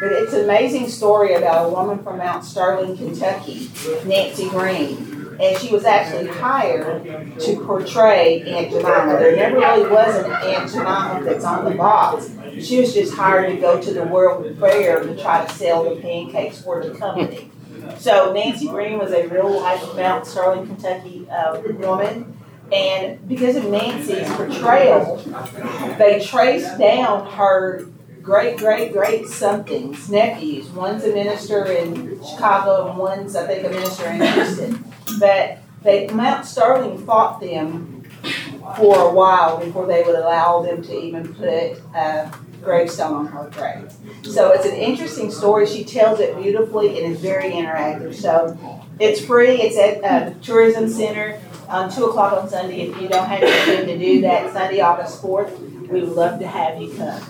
But it's an amazing story about a woman from Mount Sterling, Kentucky, Nancy Green. And she was actually hired to portray Aunt Jemima. There never really was an Aunt Jemima that's on the box. She was just hired to go to the World Fair to try to sell the pancakes for the company. So Nancy Green was a real life Mount Sterling, Kentucky woman. And because of Nancy's portrayal, they traced down her great something's nephews. One's a minister in Chicago and one's, I think, a minister in Houston. But Mount Sterling fought them for a while before they would allow them to even put a gravestone on her grave. So it's an interesting story. She tells it beautifully and is very interactive. So it's free. It's at the Tourism Center on 2 o'clock on Sunday. If you don't have anything to do that Sunday, August 4th, we would love to have you come.